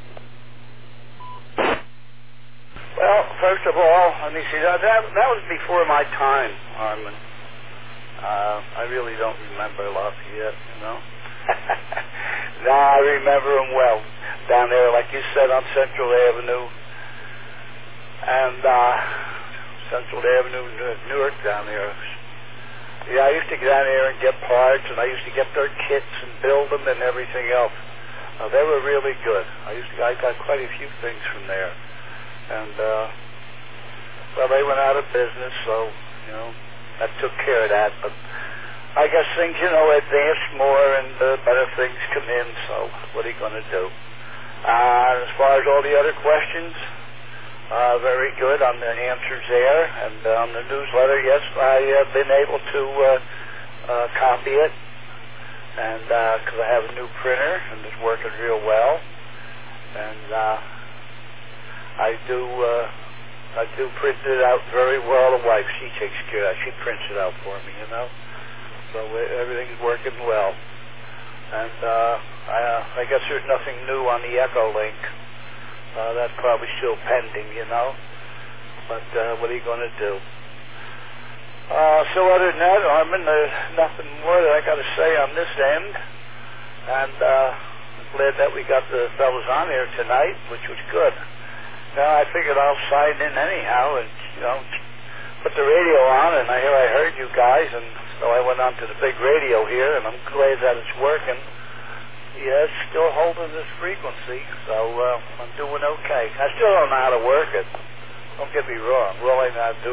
Well, first of all, let me see. That, that, that was before my time, Armin. Uh, I really don't remember Lafayette, you know. No, I remember them well. Down there, like you said, on Central Avenue. And, uh, Central Avenue, Newark down there. Yeah, I used to get down there and get parts, and I used to get their kits and build them and everything else. Uh, they were really good. I used to, I got quite a few things from there. And, uh, well, they went out of business, so, you know, that took care of that, but I guess things, you know, advance more and uh, better things come in, so what are you going to do? Uh, as far as all the other questions, uh, very good on the answers there, and on the newsletter, yes, I have been able to uh, uh, copy it, and because uh, I have a new printer, and it's working real well, and uh, I do... Uh, I do print it out very well. The wife, she takes care of that. She prints it out for me, you know. So uh, everything's working well. And uh, I, uh, I guess there's nothing new on the Echolink. Uh, that's probably still pending, you know. But uh, what are you going to do? Uh, so other than that, Armin, there's nothing more that I got to say on this end. And uh, I'm glad that we got the fellas on here tonight, which was good. Now, I figured I'll sign in anyhow and, you know, put the radio on, and I hear I heard you guys, and so I went on to the big radio here, and I'm glad that it's working. Yeah, it's still holding this frequency, so uh, I'm doing okay. I still don't know how to work it. Don't get me wrong. All I know how to do is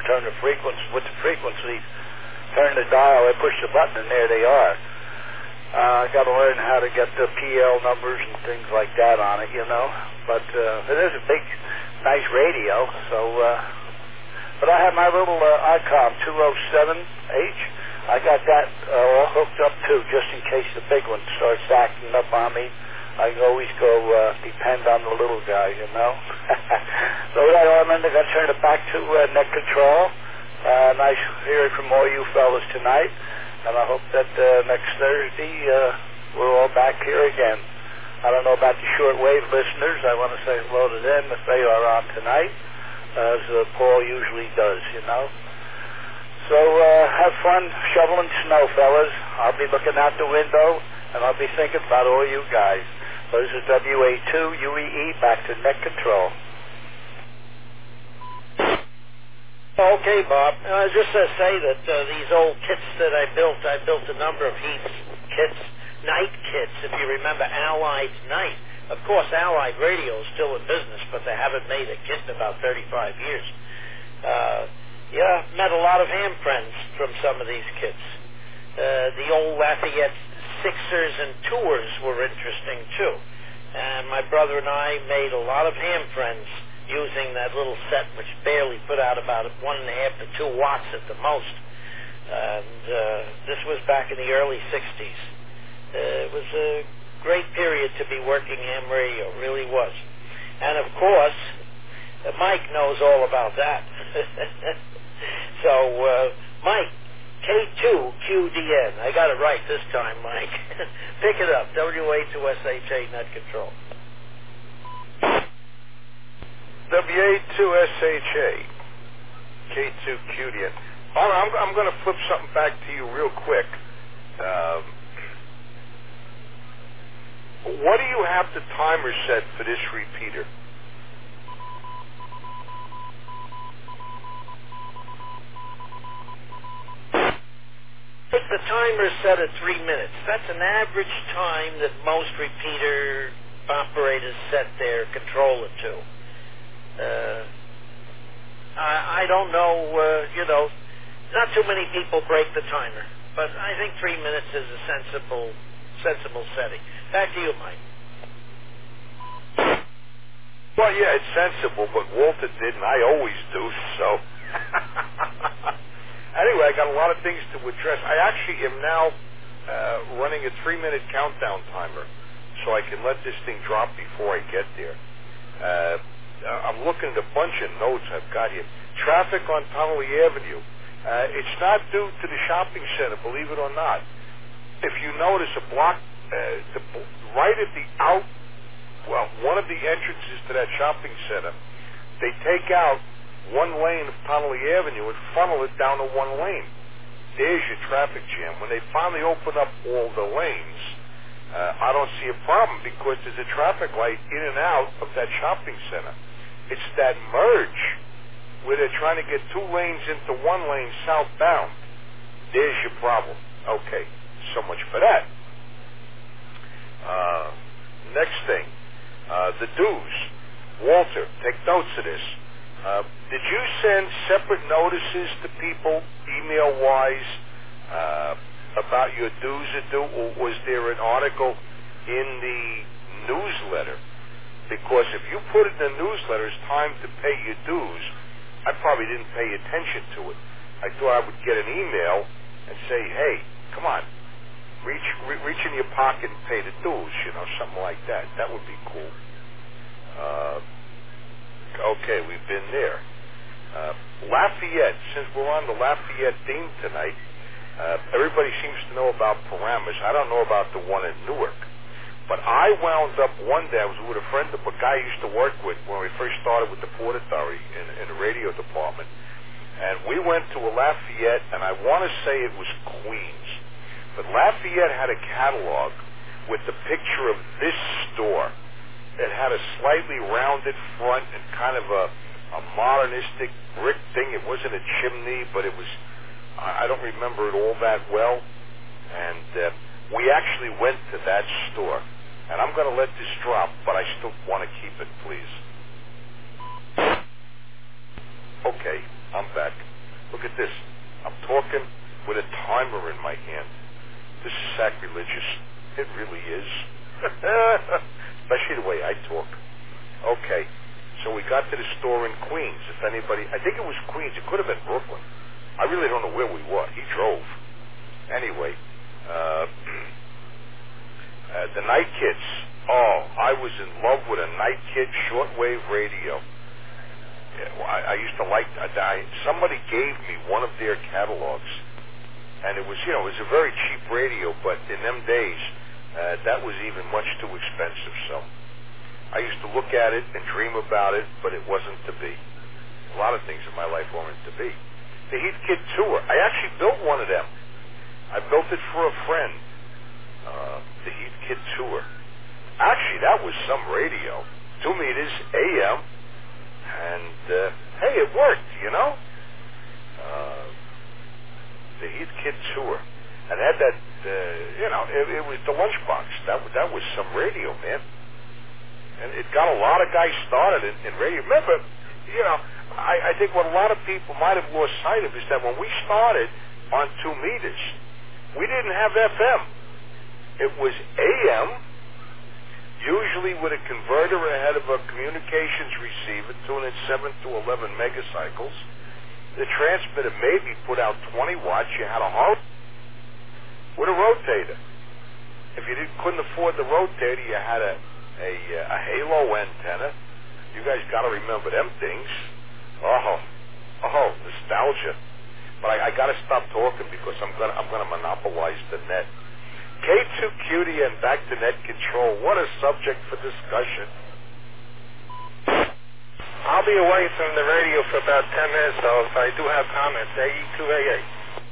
turn the frequency, with the frequency, turn the dial, I push the button, and there they are. Uh, I got to learn how to get the P L numbers and things like that on it, you know. But uh, it is a big, nice radio. So, uh, but I have my little uh, I COM two oh seven H. I got that uh, all hooked up too, just in case the big one starts acting up on me. I can always go uh, depend on the little guy, you know. So that Armand, I got to turn it back to uh, net control. Uh, nice hearing from all you fellas tonight. And I hope that uh, next Thursday uh, we're all back here again. I don't know about the shortwave listeners. I want to say hello to them if they are on tonight, as uh, Paul usually does, you know. So uh, have fun shoveling snow, fellas. I'll be looking out the window, and I'll be thinking about all you guys. This is W A two U E E, back to net control. Okay, Bob. Uh, just to say that uh, these old kits that I built, I built a number of Heath kits, night kits, if you remember Allied Night. Of course, Allied Radio is still in business, but they haven't made a kit in about thirty-five years. Uh, yeah, met a lot of ham friends from some of these kits. Uh, the old Lafayette Sixers and Tours were interesting, too. And my brother and I made a lot of ham friends using that little set, which barely put out about one and a half to two watts at the most. And uh, this was back in the early sixties. Uh, it was a great period to be working ham radio, really was. And of course, uh, Mike knows all about that. So, uh, Mike, K two Q D N. I got it right this time, Mike. Pick it up, W A two S H A net control. W A two S H A, K two Q D N. All right, I'm, I'm going to flip something back to you real quick. Um, what do you have the timer set for this repeater? I think the timer is set at three minutes. That's an average time that most repeater operators set their controller to. Uh, I, I don't know, uh, you know, not too many people break the timer, but I think three minutes is a sensible, sensible setting. Back to you, Mike. Well, yeah, it's sensible, but Walter didn't. I always do, so. Anyway, I got a lot of things to address. I actually am now uh, running a three-minute countdown timer, so I can let this thing drop before I get there. Uh, I'm looking at a bunch of notes I've got here. Traffic on Tonelli Avenue. Uh, it's not due to the shopping center, believe it or not. If you notice a block, uh, the, right at the out, well, one of the entrances to that shopping center, they take out one lane of Tonelli Avenue and funnel it down to one lane. There's your traffic jam. When they finally open up all the lanes, uh, I don't see a problem because there's a traffic light in and out of that shopping center. It's that merge where they're trying to get two lanes into one lane southbound. There's your problem. Okay, so much for that. Uh, next thing, uh, the dues. Walter, take notes of this. Uh, did you send separate notices to people, email-wise, uh, about your dues are due, or was there an article in the newsletter? Because if you put it in the newsletter, it's time to pay your dues, I probably didn't pay attention to it. I thought I would get an email and say, hey, come on, reach re- reach in your pocket and pay the dues, you know, something like that. That would be cool. Uh, okay, we've been there. Uh, Lafayette, since we're on the Lafayette theme tonight, uh, everybody seems to know about Paramus. I don't know about the one in Newark. But I wound up one day, I was with a friend, a guy I used to work with when we first started with the Port Authority in, in the radio department. And we went to a Lafayette, and I want to say it was Queens. But Lafayette had a catalog with the picture of this store. It had a slightly rounded front and kind of a, a modernistic brick thing. It wasn't a chimney, but it was, I don't remember it all that well. And uh, we actually went to that store. And I'm going to let this drop, but I still want to keep it, please. Okay, I'm back. Look at this. I'm talking with a timer in my hand. This is sacrilegious. It really is. Especially the way I talk. Okay. So we got to the store in Queens. If anybody, I think it was Queens. It could have been Brooklyn. I really don't know where we were. He drove. Anyway, uh, uh, the Night Kids. Oh, I was in love with a Night Kid shortwave radio. I, I used to like. I, somebody gave me one of their catalogs, and it was, you know, it was a very cheap radio. But in them days, uh, that was even much too expensive. So I used to look at it and dream about it, but it wasn't to be. A lot of things in my life weren't to be. The Heath Kid Tour. I actually built one of them. I built it for a friend. Uh, the Heath Kid Tour. Actually, that was some radio. Two meters, A M. And, uh, hey, it worked, you know? Uh, the Heath Kid Tour. And had that, uh, you know, it, it was the Lunchbox. That, that was some radio, man. And it got a lot of guys started in, in radio. Remember, you know, I, I think what a lot of people might have lost sight of is that when we started on two meters, we didn't have F M. It was A M, usually with a converter ahead of a communications receiver, tuning seven to eleven megacycles. The transmitter maybe put out twenty watts. You had a horn with a rotator. If you didn't, couldn't afford the rotator, you had a, a, a halo antenna. You guys got to remember them things. Oh, oh, nostalgia. But I, I got to stop talking because I'm gonna I'm gonna monopolize the net. K two Q D and back to net control. What a subject for discussion. I'll be away from the radio for about ten minutes, though, if I do have comments. A E two A A.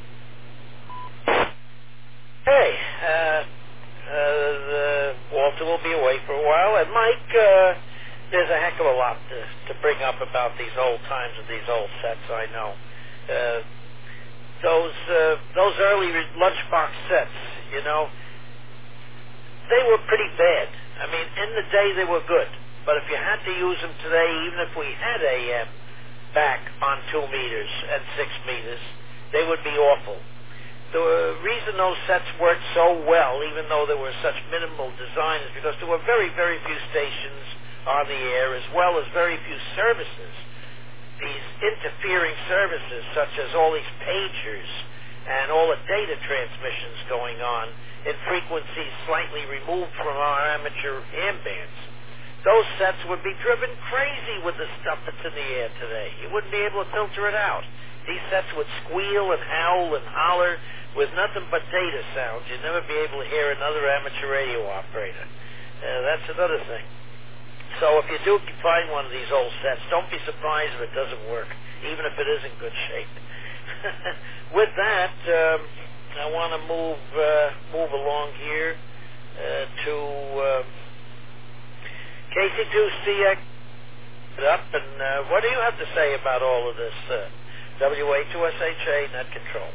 Hey, uh, uh, Walter will be away for a while, and Mike, uh, there's a heck of a lot to, to bring up about these old times and these old sets, I know. Uh, those, uh, those early lunchbox sets, you know, they were pretty bad. I mean, in the day they were good, but if you had to use them today, even if we had A M back on two meters and six meters, they would be awful. The reason those sets worked so well, even though there were such minimal design, is because there were very, very few stations on the air, as well as very few services. These interfering services, such as all these pagers and all the data transmissions going on in frequencies slightly removed from our amateur ham bands. Those sets would be driven crazy with the stuff that's in the air today. You wouldn't be able to filter it out. These sets would squeal and howl and holler with nothing but data sounds. You'd never be able to hear another amateur radio operator. Uh, that's another thing. So if you do find one of these old sets, don't be surprised if it doesn't work, even if it is in good shape. With that, um, I want to move uh, move along here uh, to uh, K C two C X up, and uh, what do you have to say about all of this? Uh, W A two S H A net control.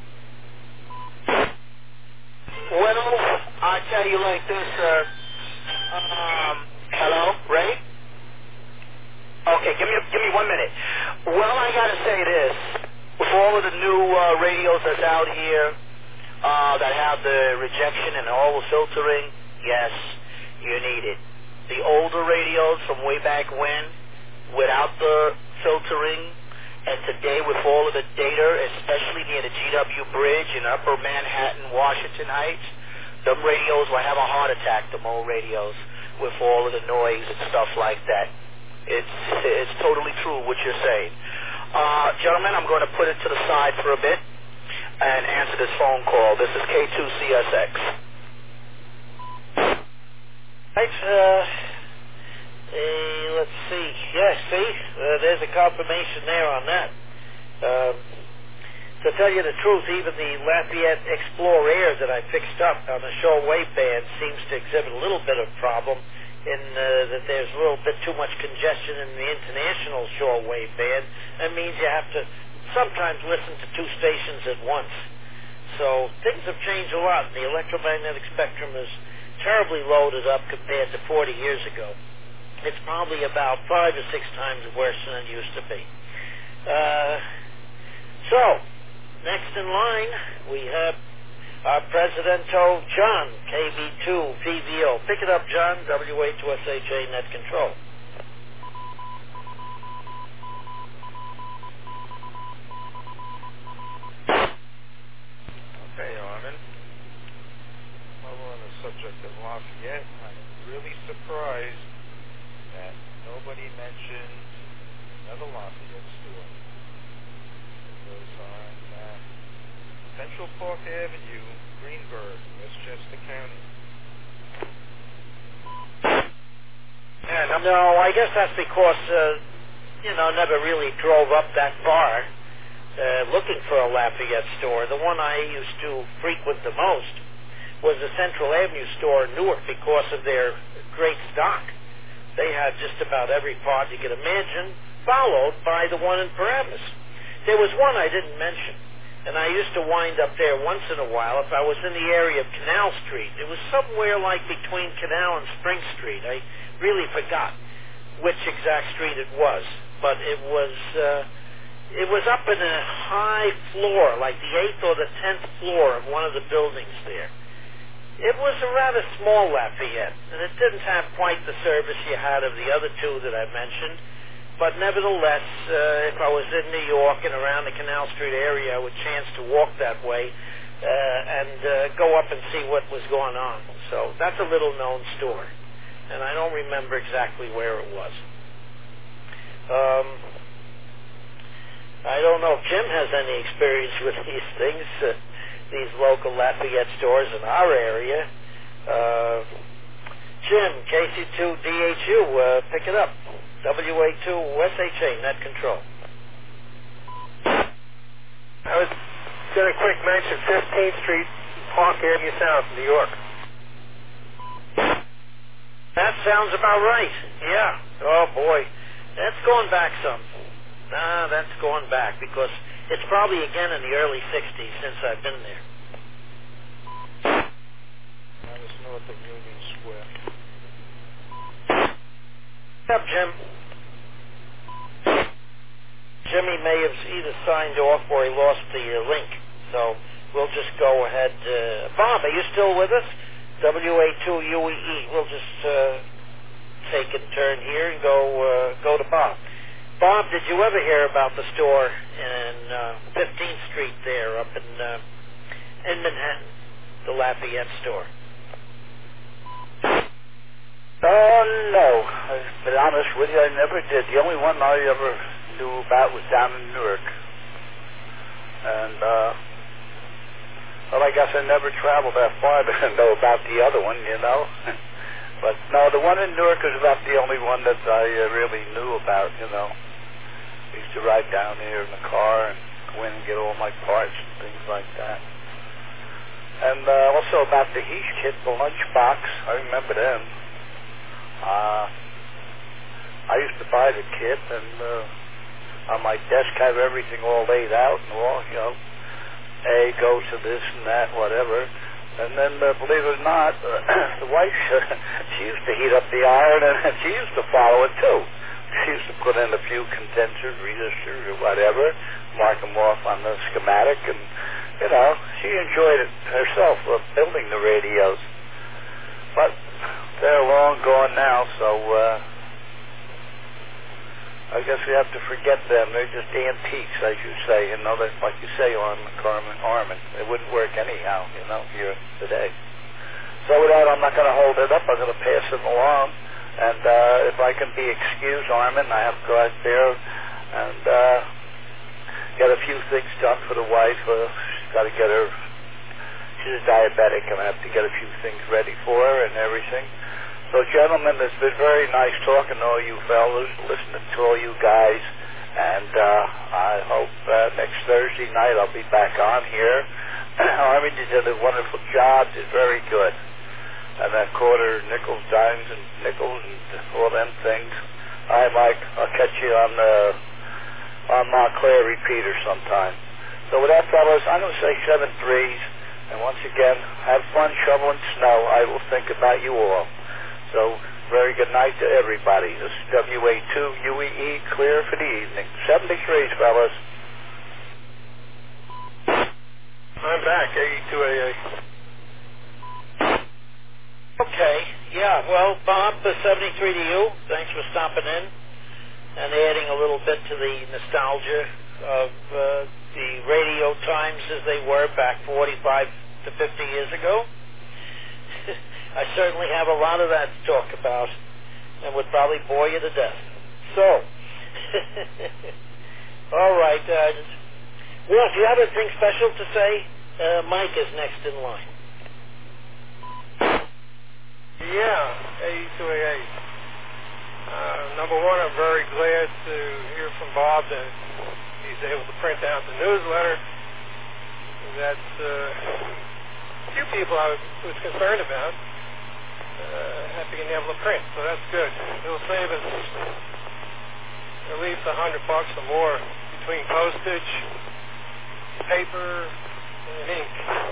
Well, I tell you like this, sir. Um, hello, Ray? Okay, give me give me one minute. Well, I gotta say this: with all of the new uh, radios that's out here uh, that have the rejection and all the filtering, yes, you need it. The older radios from way back when, without the filtering, and today with all of the data, especially near the G W Bridge in Upper Manhattan, Washington Heights, them radios will have a heart attack, them old radios, with all of the noise and stuff like that. It's it's totally true what you're saying. Uh, gentlemen, I'm going to put it to the side for a bit and answer this phone call. This is K two C S X. Right, uh, uh, let's see. Yeah, see, uh, there's a confirmation there on that. Um, to tell you the truth, even the Lafayette Explorer Air that I fixed up on the shortwave band seems to exhibit a little bit of problem in uh, that there's a little bit too much congestion in the international shortwave band. That means you have to sometimes listen to two stations at once. So things have changed a lot, and the electromagnetic spectrum is terribly loaded up compared to forty years ago. It's probably about five or six times worse than it used to be. Uh, so So, next in line, we have our Presidento John, K V two P V O. Pick it up, John, W A two S H A Net Control. Okay, Armin. While we're on the subject of Lafayette, I'm really surprised that nobody mentioned another Lafayette store. It was on uh, Central Park Avenue, Greenberg, Westchester County. And no, I guess that's because, uh, you know, never really drove up that far uh, looking for a Lafayette store. The one I used to frequent the most was the Central Avenue store in Newark because of their great stock. They had just about every part you could imagine, followed by the one in Paramus. There was one I didn't mention, and I used to wind up there once in a while if I was in the area of Canal Street. It was somewhere like between Canal and Spring Street. I really forgot which exact street it was, but it was uh, it was up in a high floor, like the eighth or the tenth floor of one of the buildings there. It was a rather small Lafayette, and it didn't have quite the service you had of the other two that I mentioned. But nevertheless, uh, if I was in New York and around the Canal Street area with a chance to walk that way uh, and uh, go up and see what was going on. So that's a little-known store, and I don't remember exactly where it was. Um, I don't know if Jim has any experience with these things, uh, these local Lafayette stores in our area. Uh, Jim, K C two D H U, uh, pick it up. W A two S H A, Net Control. I was going to quick mention fifteenth Street, Park Avenue South, New York. That sounds about right. Yeah. Oh, boy. That's going back some. Nah, that's going back because it's probably again in the early sixties since I've been there. That was north of Union Square. Up, Jim. Jimmy may have either signed off or he lost the uh, link, so we'll just go ahead. Uh, Bob, are you still with us? W A two U E E. We'll just uh, take a turn here and go uh, go to Bob. Bob, did you ever hear about the store in uh, fifteenth Street there up in uh, in Manhattan, the Lafayette store? Oh, no. To be honest with you, I never did. The only one I ever knew about was down in Newark. And, uh, well, I guess I never traveled that far to know about the other one, you know. But, no, the one in Newark was about the only one that I uh, really knew about, you know. I used to ride down here in the car and go in and get all my parts and things like that. And uh, also about the Heath kit, the lunchbox, I remember them. Uh, I used to buy the kit and uh, on my desk have everything all laid out and all, you know, A, go to this and that, whatever. And then, uh, believe it or not, uh, the wife, uh, she used to heat up the iron and she used to follow it too. She used to put in a few condensers, resistors, or whatever, mark them off on the schematic, and, you know, she enjoyed it herself, uh, building the radios. But they're long gone now, so uh, I guess we have to forget them. They're just antiques, as you say. You know, that, like you say, Armin, Carmen, Armin. It wouldn't work anyhow, you know, here today. So with that, I'm not going to hold it up. I'm going to pass it along. And uh, if I can be excused, Armin, I have to go out there and uh, get a few things done for the wife. Uh, she's got to get her, she's diabetic, and I have to get a few things ready for her and everything. So, gentlemen, it's been very nice talking to all you fellas, listening to all you guys, and uh, I hope uh, next Thursday night I'll be back on here. Armin, you did a wonderful job, did very good. And that quarter, nickels, dimes, and nickels, and all them things. All right, Mike, I'll catch you on the on Montclair repeater sometime. So with that, fellas, I'm going to say seven threes, and once again, have fun shoveling snow. I will think about you all. So, very good night to everybody. This is W A two U E E, clear for the evening. seventy-threes, fellas. back, eighty-two A A. Okay, yeah, well, Bob, uh, seventy-three to you. Thanks for stopping in and adding a little bit to the nostalgia of uh, the radio times as they were back forty-five to fifty years ago. I certainly have a lot of that to talk about and would probably bore you to death. So, all right. Uh, Wolf, you have anything special to say? Uh, Mike is next in line. Yeah, eighty-two A A. Uh, number one, I'm very glad to hear from Bob that he's able to print out the newsletter that uh, a few people I was concerned about uh, have been able to print, so that's good. It'll save us at least a hundred bucks or more between postage, paper, and ink.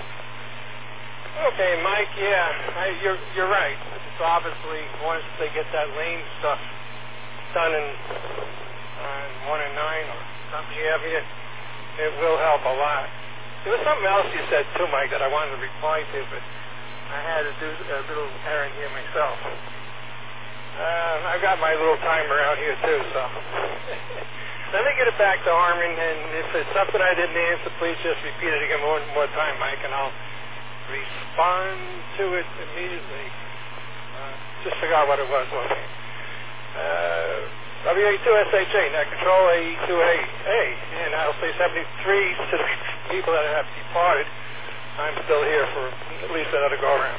Okay, Mike, yeah, I, you're you're right. It's obviously, once they get that lane stuff done in uh, one and nine or something you have here, it will help a lot. There was something else you said too, Mike, that I wanted to reply to, but I had to do a little errand here myself. Uh, I've got my little timer out here too, so. Let me get it back to Armin, and if it's something I didn't answer, please just repeat it again one more time, Mike, and I'll respond to it immediately. Uh, just forgot what it was. Okay. Uh, W A two S H A, net control A E two A A, and I'll say seventy-three to the people that have departed. I'm still here for at least another go around.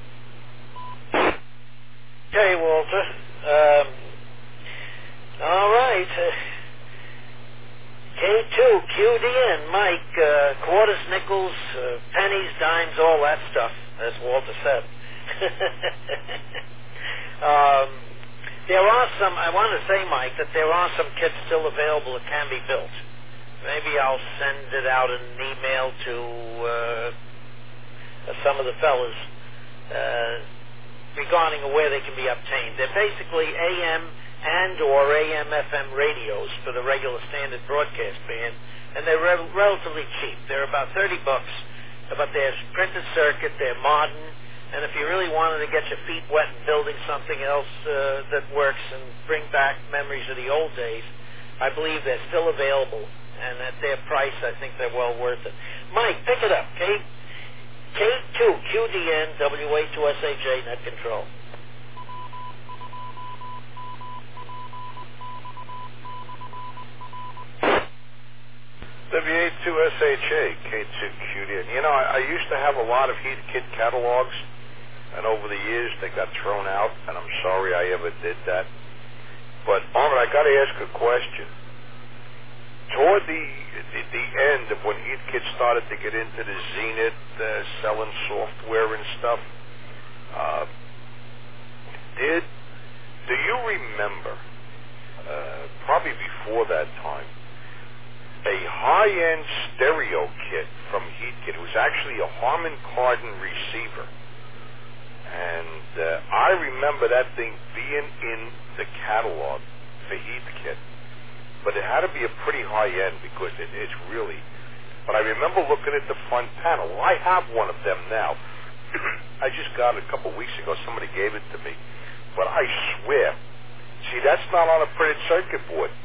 Okay, Walter. Um, all right. Uh, K two, Q D N, Mike, uh, quarters, nickels, uh, pennies, dimes, all that stuff, as Walter said. um, there are some, I want to say, Mike, that there are some kits still available that can be built. Maybe I'll send it out in an email to uh, some of the fellas uh, regarding where they can be obtained. They're basically A M and or A M F M radios for the regular standard broadcast band, and they're re- relatively cheap. They're about thirty bucks, but they're printed circuit, they're modern, and if you really wanted to get your feet wet in building something else uh, that works and bring back memories of the old days, I believe they're still available, and at their price, I think they're well worth it. Mike, pick it up, K two, Q D N, W A two S H A, net control. W A two S H A, K two Q D N. You know, I, I used to have a lot of Heath Kit catalogs, and over the years they got thrown out, and I'm sorry I ever did that. But, Armin, I got to ask a question. Toward the, the the end of when Heath Kit started to get into the Zenith, uh, selling software and stuff, uh, did do you remember, uh, probably before that time, a high-end stereo kit from Heath Kit? It was actually a Harman Kardon receiver. And uh, I remember that thing being in the catalog for Heath Kit. But it had to be a pretty high-end because it, it's really... But I remember looking at the front panel. Well, I have one of them now. I just got it a couple weeks ago. Somebody gave it to me. But I swear, see, that's not on a printed circuit board.